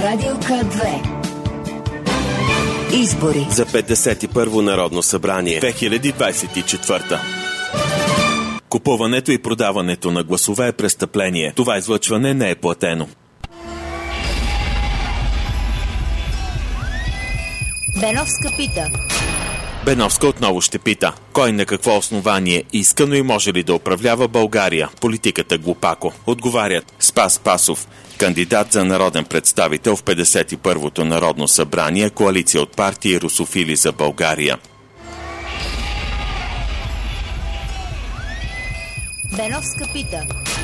Радио К2. Избори за 51-во Народно събрание 2024. Купуването и продаването на гласове е престъпление. Това излъчване не е платено. Беновска пита. Беновска отново ще пита. Кой на какво основание иска, но и може ли да управлява България? Политиката глупако. Отговарят Спас Пасов, кандидат за народен представител в 51-то Народно събрание, коалиция от партии Русофили за България. Беновска пита.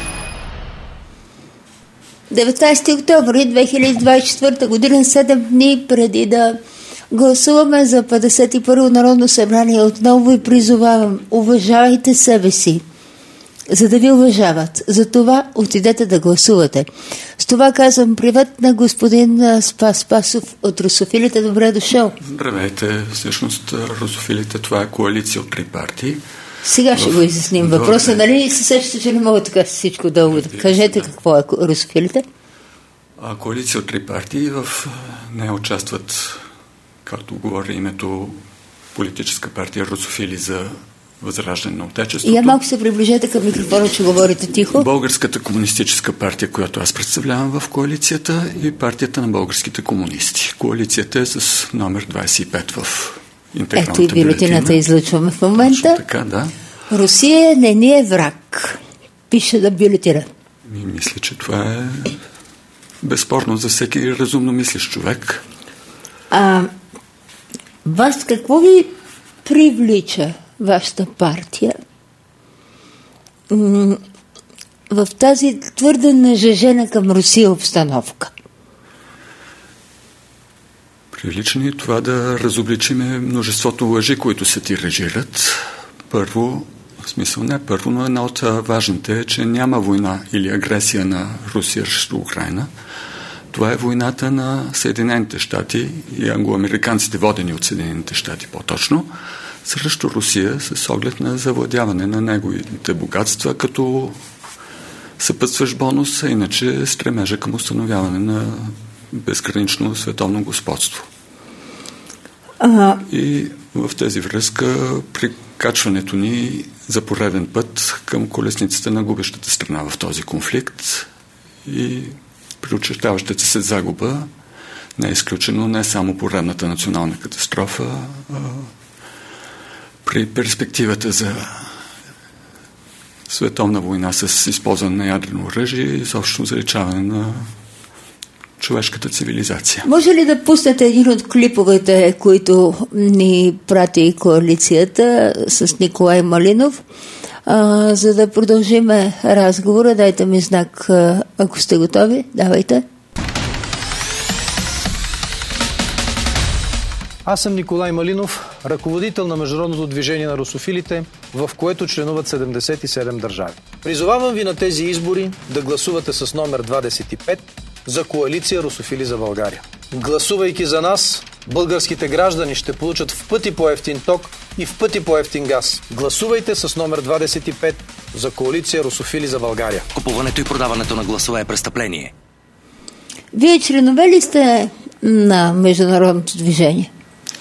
19 октомври 2024 година, 7 дни преди да гласуваме за 51-во Народно събрание, отново ви призовавам, уважавайте себе си, за да ви уважават. За това отидете да гласувате. С това казвам привет на господин Спас Пасов от Русофилите. Добре дошъл. Здравейте. Всъщност Русофилите, това е коалиция от 3 партии. Сега ще го изясним въпроса. Нали се сещате, че не мога така всичко дълго да кажете какво е Русофилите? Коалиция от 3 партии, в нея участват, както говори името, политическа партия Русофили за възраждане на Отечеството. Я малко се приближете към микрофона, че говорите тихо. Българската комунистическа партия, която аз представлявам в коалицията, и партията на българските комунисти. Коалицията е с номер 25 в интегралната бюлетина. Ето и бюлетината излъчваме в момента. Точно така, да. Русия не ни е враг. Пише да бюлетира. Мисля, че това е безспорно за всеки разумно мислещ човек. Вас какво ви привлича вашата партия в тази твърде нажежена към Русия обстановка? Привлича ни това да разобличиме множеството лъжи, които се тиражират. Първо, но една от важните е, че няма война или агресия на Русия срещу Украйна. Това е войната на Съединените щати и англоамериканците, водени от Съединените щати по-точно, срещу Русия с оглед на завладяване на неговите богатства, като съпътстващ бонус, а иначе стремежа към установяване на безгранично световно господство. И в тези връзка прикачването ни за пореден път към колесницата на губещата страна в този конфликт и при очертаващата се загуба не е изключено не само поредната национална катастрофа, при перспективата за световна война с използване на ядрено оръжие и изобщо заличаване на човешката цивилизация. Може ли да пуснете един от клиповете, които ни прати коалицията с Николай Малинов, за да продължиме разговора? Дайте ми знак, ако сте готови. Давайте. Аз съм Николай Малинов, ръководител на Международното движение на русофилите, в което членуват 77 държави. Призовавам ви на тези избори да гласувате с номер 25 за коалиция Русофили за България. Гласувайки за нас, българските граждани ще получат в пъти по-евтин ток и в пъти по-евтин газ. Гласувайте с номер 25 за коалиция Русофили за България. Купуването и продаването на гласове е престъпление. Вие членове ли сте на Международното движение?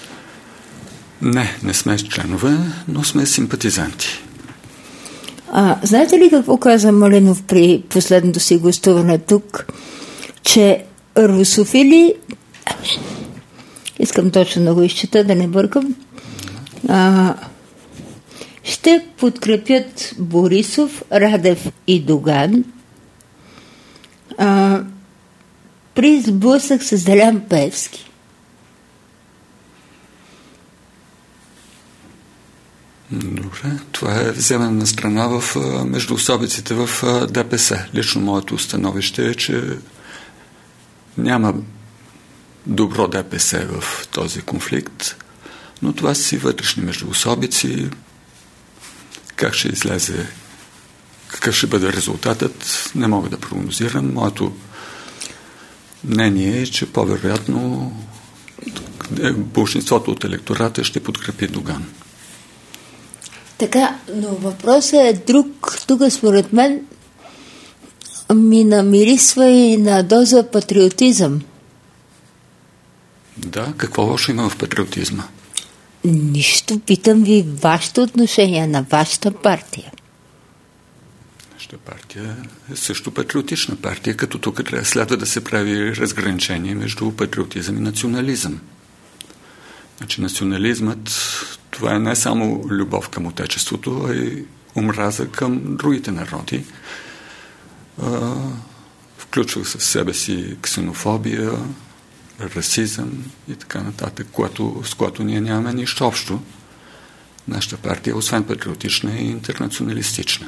Не сме членове, но сме симпатизанти. Знаете ли какво каза Малинов при последното си гостуване тук? Че русофили, искам точно да го изчета, да не бъркам, ще подкрепят Борисов, Радев и Доган при сблъсък с Делян Пеевски. Добре, това е вземане на страна между особиците в ДПС. Лично моето становище е, че няма добро ДПС в този конфликт, но това си вътрешни междуособици. Как ще излезе, какъв ще бъде резултатът, не мога да прогнозирам. Моето мнение е, че по-вероятно большинството от електората ще подкрепи Доган. Така, но въпросът е друг. Тук според мен ми намирисва и на доза патриотизъм. Да, какво лошо има в патриотизма? Нищо, питам ви вашето отношение на вашата партия. Нашата партия е също патриотична партия, като тук следва да се прави разграничение между патриотизъм и национализъм. Значи национализмът, това е не само любов към отечеството, а и омраза към другите народи. Включва в себе си ксенофобия, расизъм и така нататък, с което ние нямаме нищо общо. Нашата партия, освен патриотична, е интернационалистична.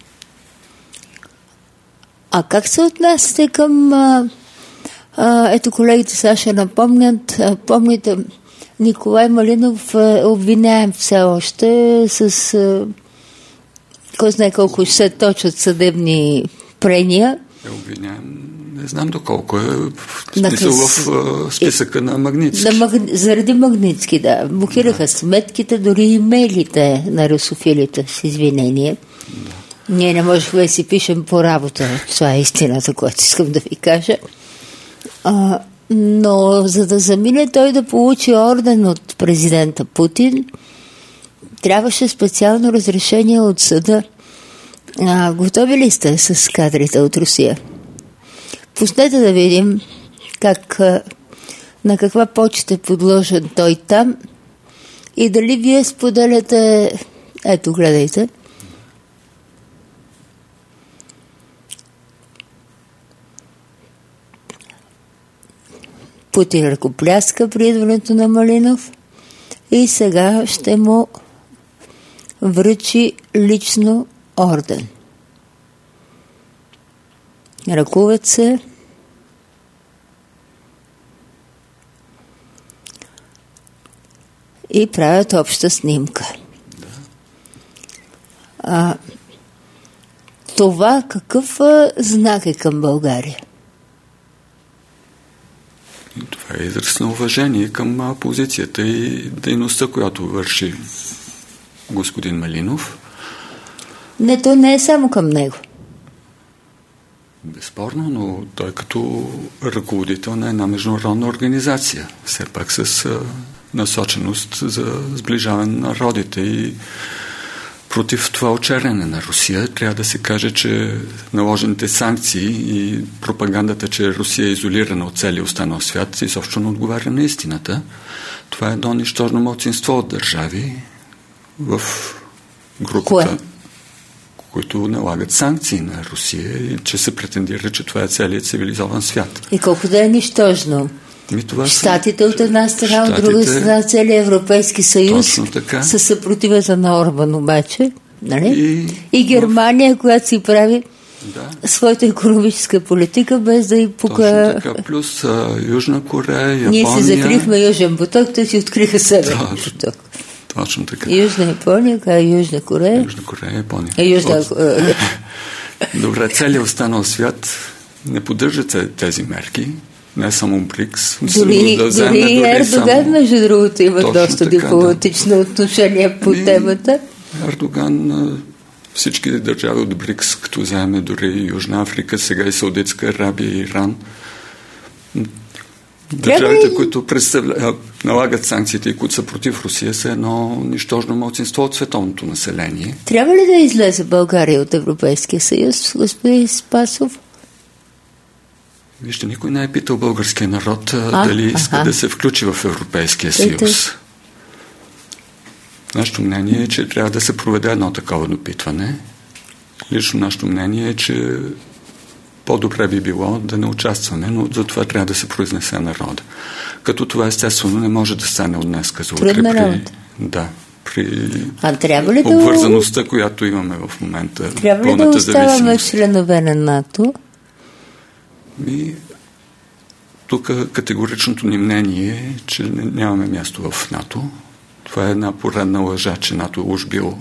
А как се отнасяте към... ето колегите Саша напомнят, помните, Николай Малинов е обвиняем все още с кой знае колко ще се точат съдебни прения. Обвиняем, не знам доколко е в смисъл в списъка на Магнитски. Заради Магнитски, да. Блокираха сметките, дори имейлите на русофилите, с извинение. Да. Ние не можехме да си пишем по работа. Това е истината, която искам да ви кажа. Но за да замине той да получи орден от президента Путин, трябваше специално разрешение от съда. Готови ли сте с кадрите от Русия? Пуснете да видим на каква почет е подложен той там и дали вие споделяте... Ето, гледайте. Путин ръкопляска при идването на Малинов и сега ще му връчи лично орден. Ръкуват се. И правят обща снимка. Това какъв знак е към България? Това е израз на уважение към позицията и дейността, която върши господин Малинов. Не, то не е само към него. Безспорно, но той като ръководител на една международна организация, все пак с насоченост за сближаване на народите и против това очерняне на Русия, трябва да се каже, че наложените санкции и пропагандата, че Русия е изолирана от целия останал свят, изобщо не отговаря на истината. Това е едно нищожно малцинство от държави в групата, които налагат санкции на Русия и че се претендира, че това е целият цивилизован свят. И колко да е нищожно? Щатите от една страна, от друга страна целият Европейски съюз със съпротивата на Орбан обаче, нали? И Германия, която си прави своята икономическа политика, без да й пука... Точно така, плюс Южна Корея, Япония... Ние си закрихме Южен поток, те си откриха Северен поток. Точно така. Южна Япония, Южна Корея... Южна Корея, Япония. Добре, целият останал свят не поддържа тези мерки, не само БРИКС. Дори Ердоган, между другото, има доста дипломатично отношение по темата. Ердоган, всички държави от БРИКС, като вземе дори Южна Африка, сега и Саудитска Арабия и Иран, държавите, които налагат санкциите и които са против Русия, са едно нищожно малцинство от световното население. Трябва ли да излезе България от Европейския съюз, господин Спасов? Вижте, никой не е питал българския народ дали иска да се включи в Европейския съюз. Нашето мнение е, че трябва да се проведе едно такова допитване. Лично нашето мнение е, че по-добре би било да не участваме, но за това трябва да се произнесе народа. Като това естествено не може да стане от днеска за утре. При обвързаността, която имаме в момента. Трябва ли да оставаме членове на НАТО? Тук категоричното ни мнение е, че нямаме място в НАТО. Това е една поредна лъжа, че НАТО уж бил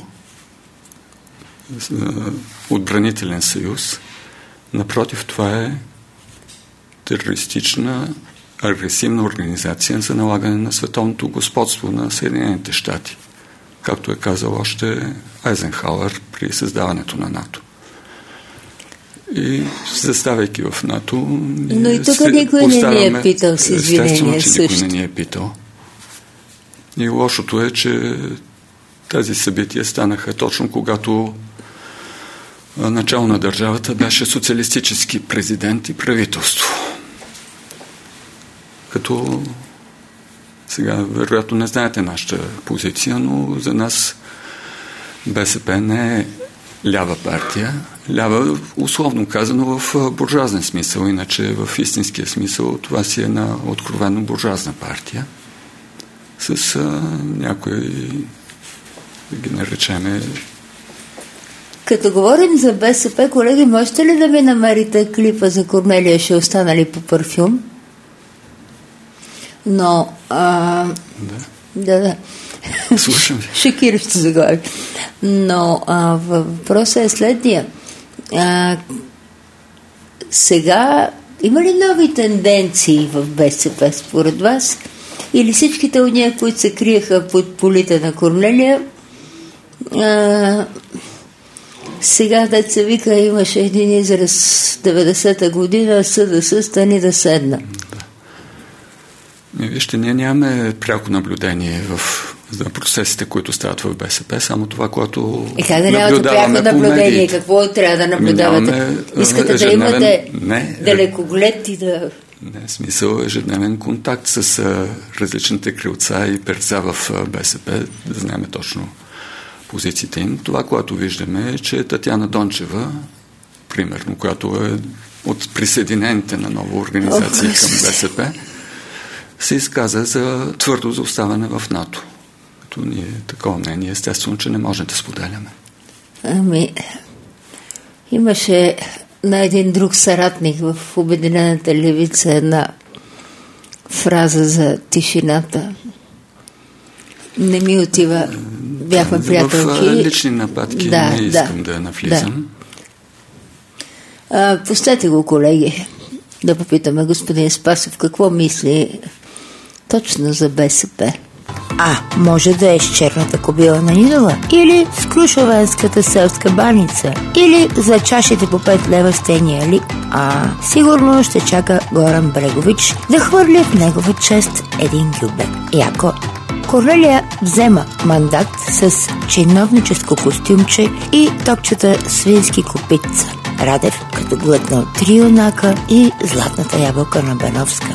отбранителен съюз. Напротив, това е терористична, агресивна организация за налагане на световното господство на Съединените щати, както е казал още Айзенхауер при създаването на НАТО. И заставайки в НАТО... Но и тук никой не ни е питал с извинение също. Никой не ни е питал. И лошото е, че тези събития станаха точно когато начало на държавата беше социалистически президент и правителство. Като сега, вероятно не знаете нашата позиция, но за нас БСП не е лява партия. Лява, условно казано, в буржуазен смисъл, иначе в истинския смисъл това си е една откровено буржуазна партия с някои, да ги наречеме... Като говорим за БСП, колеги, можете ли да ми намерите клипа за Корнелия ще останали по парфюм? Но... Да. Слушам ви. Шокиращо заглавие. Но въпросът е следния. Сега има ли нови тенденции в БСП според вас? Или всичките от нея, които се криеха под полите на Корнелия, сега, деца вика, имаше един израз 90-та година, СДС стани да седна. Вижте, ние нямаме пряко наблюдение за процесите, които стават в БСП, само това, което как да нямате пряко наблюдение? Какво трябва да наблюдавате? Искате да имате далекоглед и да... Не, смисъл ежедневен контакт с различните крилца и перца в БСП, да знаем точно позициите им. Това, което виждаме е, че Татяна Дончева, примерно, която е от присъединените на нова организация към БСП, се изказа твърдо за оставане в НАТО. Като ние такова мнение, естествено, че не можем да споделяме. Имаше на един друг съратник в Обединената левица една фраза за тишината. Не ми отива. Бяхме приятелки. В лични нападки не искам да навлизам. Пустете го, колеги, да попитаме господин Спасов какво мисли точно за БСП. Може да е с черната кобила на Нинова, или с Крушовенската селска баница, или за чашите по 5 лева с тения ли. Сигурно ще чака Горан Брегович да хвърли в негова чест един гюбе. И ако Корнелия взема мандат с чиновническо костюмче и топчета свински копитца, Радев като глътнал 3 юнака и златната ябълка на Беновска.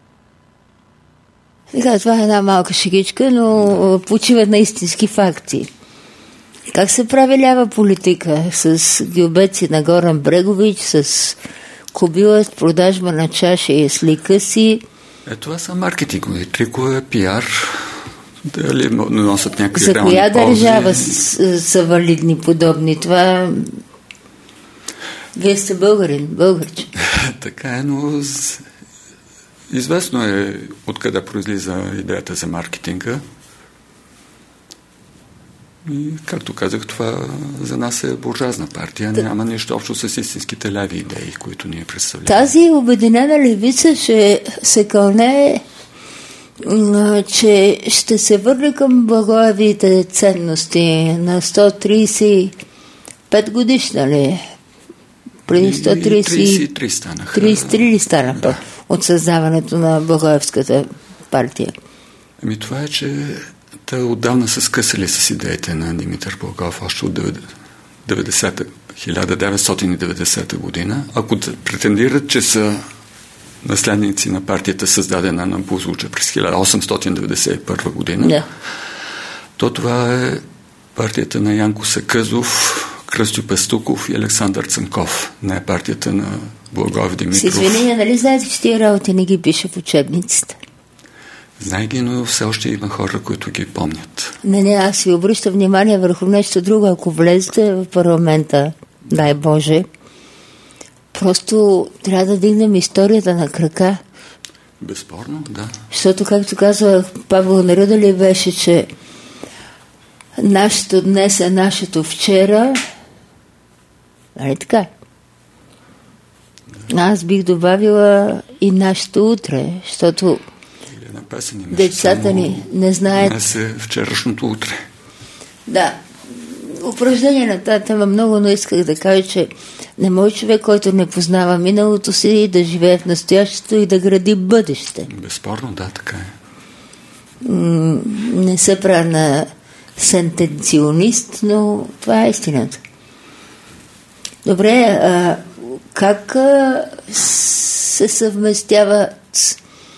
Сега, това е една малка шегичка, но почива на истински факти. Как се прави лява политика? С гюбеци на Горан Брегович, с кобила, с продажба на чаши и с лика си. Това са маркетингови трикове, пиар, дали носят някакви за реални коя ползи. Държава са валидни подобни? Това... Вие сте българин, българче. Така е, но известно е откъде произлиза идеята за маркетинга. И, както казах, това за нас е буржуазна партия. Няма нищо общо с истинските ляви идеи, които ние представляваме. Тази обединена левица ще се кълне, че ще се върне към благоевите ценности на 135 годишна ли? Преди 133 станаха. 33 ли станаха от създаването на Благоевската партия? Това е, че те отдавна са скъсали с идеите на Димитър Благоев още от 1990 година. Ако претендират, че са наследници на партията, създадена на Бузлуджа през 1891 година, то това е партията на Янко Сакъзов, Кръстю Пестуков и Александър Цанков. Не е партията на Благоев Димитров. С извинение, нали знаете, че тия работи не ги пише в учебниците? Знае ги, но все още има хора, които ги помнят. Не, аз ви обръщам внимание върху нещо друго. Ако влезете в парламента, дай Боже, просто трябва да дигнем историята на крака. Безспорно, да. Защото, както казва Павел Неруда ли беше, че нашето днес е нашето вчера. Нали така? Аз бих добавила и нашето утре, защото децата ни не знаят. Днес е вчерашното утре. Да. упражнение на тази тема много, но исках да кажа, че не може човек, който не познава миналото си, да живее в настоящето и да гради бъдеще. Безспорно, да, така е. Не се правя на сентенционист, но това е истината. Добре, как се съвместяват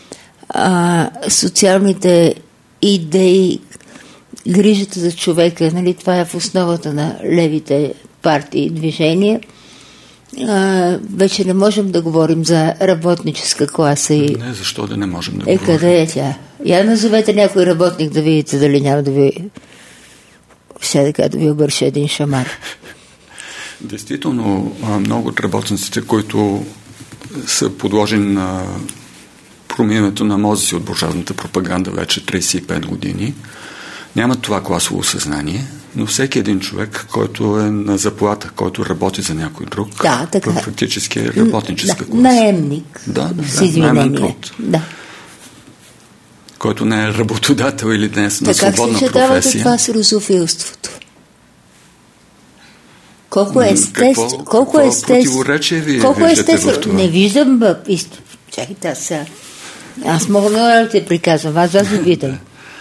социалните идеи, грижата за човека, нали, това е в основата на левите партии и движения. Вече не можем да говорим за работническа класа. Не, защо да не можем да говорим? Къде е тя? Я назовете някой работник да видите дали няма да ви да ви обърше един шамар. Действително, много от работниците, които са подложени на промиването на мозъци от буржуазната пропаганда вече 35 години, нямат това класово съзнание, но всеки един човек, който е на заплата, който работи за някой друг, фактически е работническа класа. Наемник. С извинение. Да. Който не е работодател или не е на свободна професия. Как се четавате това с русофилството? Колко естествено. Колко противоречие ви виждате в това? Не виждам. Чакайте, аз мога да те приказвам. Аз ви видам.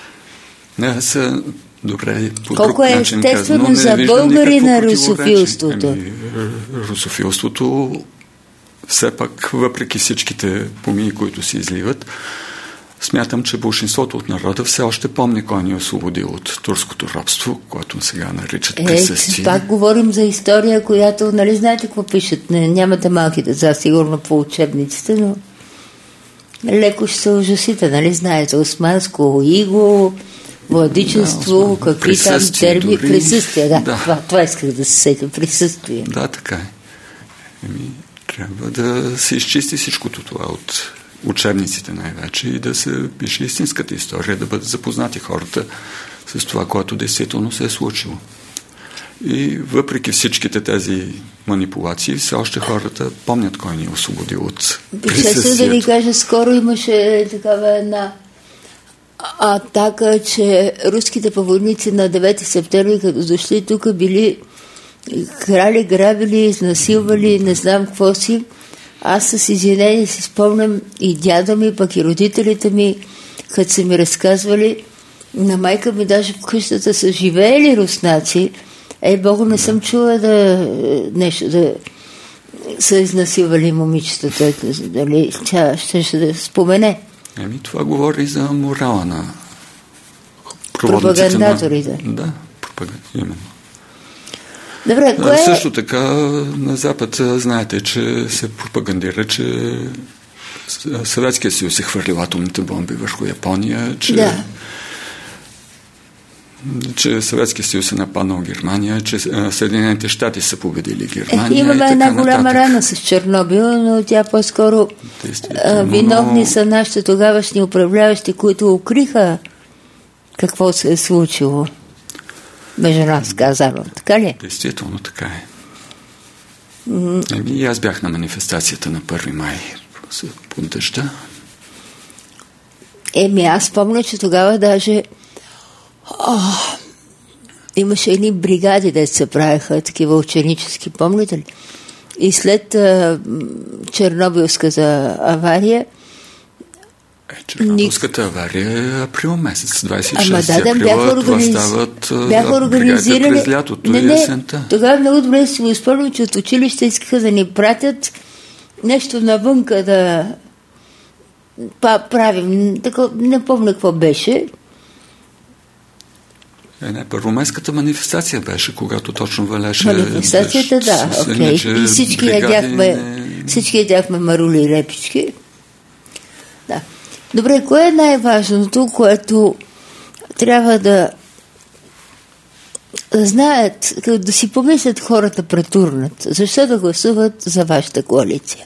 Добре, по колко друг начин естествено казано, за българи на русофилството? Русофилството все пак, въпреки всичките помии, които се изливат, смятам, че большинството от народа все още помни кой ни е освободил от турското робство, което сега наричат присъствие. Пак говорим за история, която, нали знаете какво пишат? Нямате малки деца, сигурно по учебниците, но леко ще се ужасите, нали знаете? Османско иго, владичество, какви там термини, присъствие. Това исках да се сетя, присъствие. Да, така е. Трябва да се изчисти всичкото това от учебниците най-вече и да се пише истинската история, да бъдат запознати хората с това, което действително се е случило. И въпреки всичките тези манипулации, все още хората помнят кой ни е освободил от присъствието. Да ви кажа, скоро имаше такава една атака, че руските повойници на 9 септември, като дошли тук, били крали, грабили, изнасилвали, не знам какво си. Аз с извинение си спомням и дядо ми, пък и родителите ми, като са ми разказвали, на майка ми даже в къщата са живеели руснаци. Богу, не съм чула да са изнасилвали момичетата. Дали тя ще да спомене. Това говори за морала на пропагандаторите. Да, именно. Добре, също така на Запад знаете, че се пропагандира, че Съветския съюз е хвърлил атомните бомби върху Япония, че Съветския съюз е нападнал Германия, че Съединените щати са победили Германия. Имаме една голяма рана с Чернобил, но тя по-скоро виновни са нашите тогавашни управляващи, които укриха какво се е случило. Между нас казано, така ли? Действително така е. И аз бях на манифестацията на 1 май под дъжда. Аз помня, че тогава даже имаше едни бригади, да се правеха такива ученически, помните ли? И след Чернобилската авария Чернобилската авария е април месец, 26 априла, бяха организирали през лятото и есента. Тогава много добре си го спомням, че от училище искаха да ни пратят нещо навънка да правим. Не помня какво беше. Първомайската манифестация беше, когато точно валеше. Манифестацията, И всички ядяхме марули и репички. Да. Добре, кое е най-важното, което трябва да знаят, да си помислят хората пред урната? Защо да гласуват за вашата коалиция?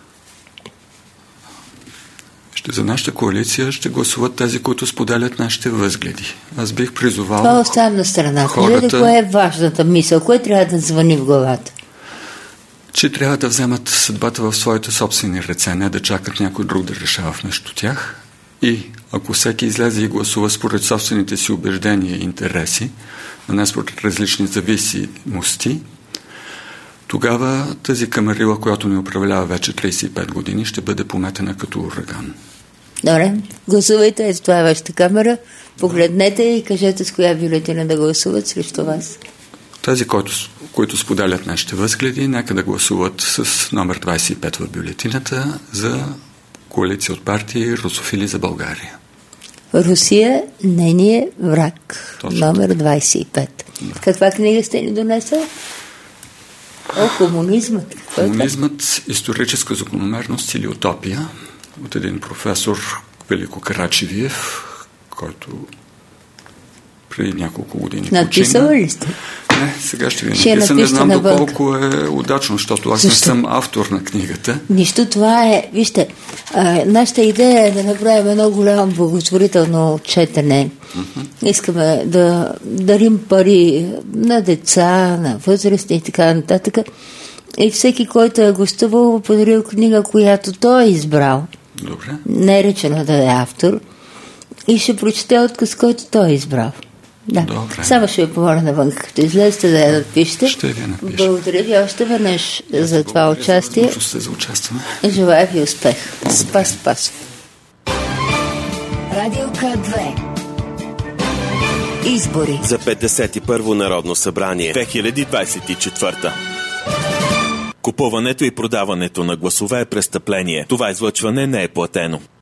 За нашата коалиция ще гласуват тези, които споделят нашите възгледи. Аз бих призовал това оставям на страна. Хората, кое е важната мисъл? Кое трябва да звъни в главата? Че трябва да вземат съдбата в своите собствени ръце, не да чакат някой друг да решава вместо тях И ако всеки излезе и гласува според собствените си убеждения и интереси, а не според различни зависимости, тогава тази камарила, която ни управлява вече 35 години, ще бъде пометена като ураган. Добре, гласувайте, ето това е вашата камера, погледнете и кажете с коя бюлетина да гласуват срещу вас. Тези, които споделят нашите възгледи, нека да гласуват с номер 25 в бюлетината за коалиция от партии Русофили за България. Русия, нейният враг. Точно. Номер 25. Да. Каква книга сте ни донесъл? Комунизмът. Комунизмът, историческа закономерност или утопия от един професор Велико Карачевиев, който преди няколко години написал ли сте? Не, сега ще ви напиша. Не знам доколко е удачно, защото аз не съм автор на книгата. Нищо, това е... Вижте, нашата идея е да направим едно голямо благотворително четене. Искаме да дарим пари на деца, на възрастни и така нататък. И всеки, който е гостувал, подарил книга, която той е избрал. Добре. Не е речено да е автор. И ще прочете отказ, който той е избрал. Да. Добре. Само ще ви помоля навън, като излезете да я напишете. Ще ви напиша. Благодаря ви още веднъж за това участие. За участване. Желая ви успех. Спас Спасов. Радио К2. Избори за 51-во Народно събрание 2024. Купуването и продаването на гласове е престъпление. Това излъчване не е платено.